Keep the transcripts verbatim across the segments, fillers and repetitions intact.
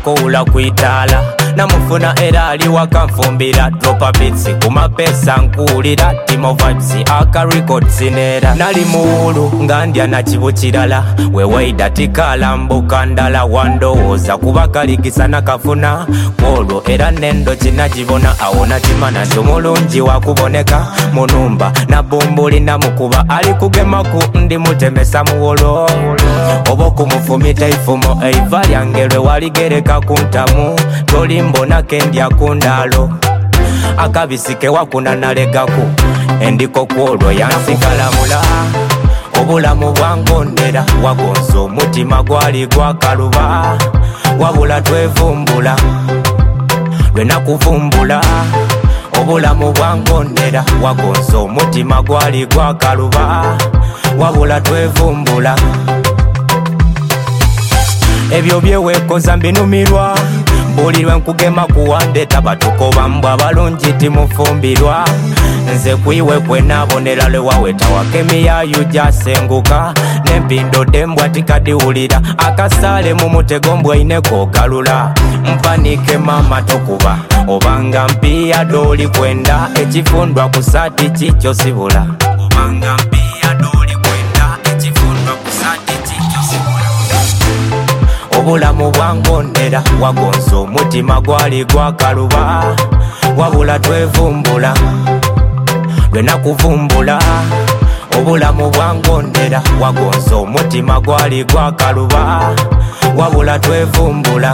nakoula kwitala namufuna era ali wakanfumbira dropa beats kumapesa nkulira timo vibes aka records nera nali muulu nga ndya na kibu kirala wewaida tikalambuka ndala wandowooza kuba kaligisa nakafuna olwo era nendo kinagibona awona kimana nti omulungi wakuboneka munumba nabumbuli namukuba ali kugemaku ndi mutemesa muwolo oba okumufumita ifumo eiva lyange lwe waligereka kuntamu tolimbona kendya kundalo akabisike wakuna nalegaku endiko kwolwo yansikalamula obulamu bwangondera wagonza omutima gwali gwakaluba wabula twevumbula lwenakuvumbula obulamu bwangondera wagonza omutima gwali gwakaluba wabula twevumbula ebyo byewekoza mbinumirwa mbulirwe nkugema kuwandeta batukoba mbwa balungi timufumbirwa nze kwiwe kwenabonera lwewaweta wakemiyayu jasenguka nempindo dembwa tikadiwulira akasale mu mutego mbwaineko galula mpanike mama tokuba obanga mpiya doli kwenda ekifundwa kusati kikyo sibula obanga mpiya doli kwenda ekifundwa kusati kikyo sibula obulamu bwangondera wagonza omutima gwali gwakaluba wabula twevumbula lwenakuvumbula obulamu bwangondera wagonza omutima gwali gwakaluba wabula twevumbula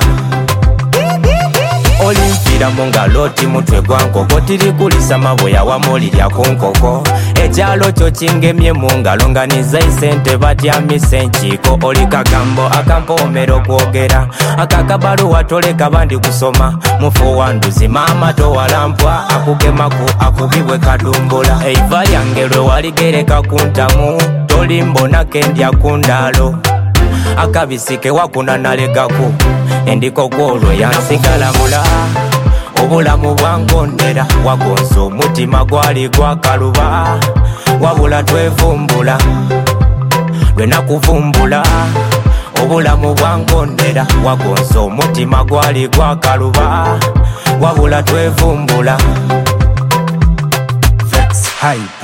olimfira mungalo timutwe gwankoko tirikulisa mabuya wamulirya kunkoko ekyalo kyo kingemye mungalo nganiza isente batyamise enkiko oli kagambo akampomera okwogera akakabaluwa toleka bandi kusoma mufu wanduzi mama towalampwa akugemaku akubibwe kadumbula eiva lyange lwe waligereka kuntamu tolimbona kendya kundalo akabisike wakuna nalegaku endiko kwolwo yansikalamula obulamu bwangondera wagonza omutima gwali gwakaluba wabula twevumbula lwenakuvumbula obulamu bwangondera wagonza omutima gwali gwakaluba wabula twevumbula. Vex Hype.